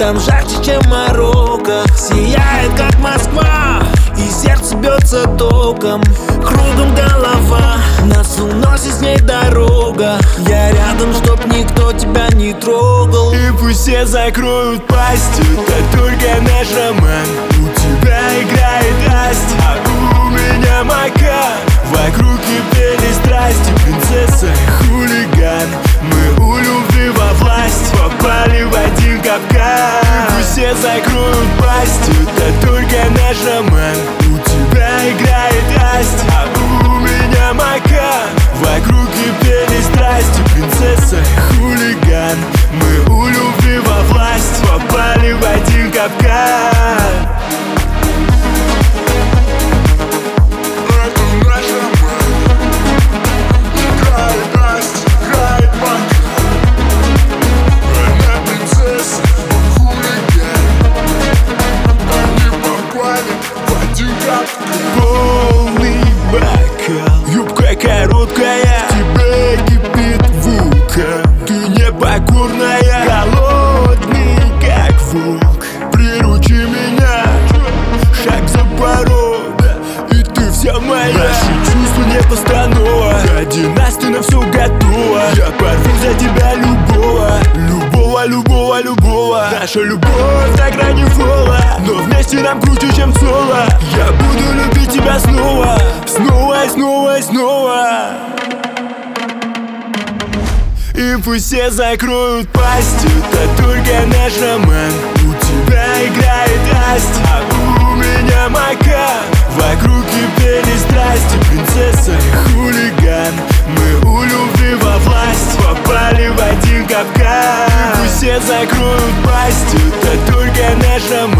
Там жарче, чем Марокко. Сияет, как Москва, и сердце бьется током. Кругом голова, нас уносит с ней дорога. Я рядом, чтоб никто тебя не трогал. И пусть все закроют пасть, это только наш роман. У тебя играет Асть, а у меня Макар. Вокруг кипели страсти, принцесса и хулиган. Мы у любви во власть, попали в один капкан. И пусть все закроют пасть, это только наш роман. У тебя играет Асть, а у меня Макар. Вокруг кипели страсти, принцесса и хулиган. Мы у любви во власть, попали в один капкан. Полный бокал, юбка короткая, в тебе кипит вулкан. Ты непокорная, голодный как волк. Приручи меня, шаг за порог, и ты вся моя. Наши чувства не постанова, ради нас ты на все готова. Я порву за тебя любого, любого, любого, любого. Наша любовь на грани фола, но вместе нам круче, чем соло. Я буду любить тебя снова, снова и снова и снова. И пусть все закроют пасть, это только наш роман. У тебя играет Асть, а у меня Макар. Вокруг кипели страсти, принцесса и хулиган. Мы у любви во власть, попали в один капкан. И пусть все закроют пасть, это только наш роман.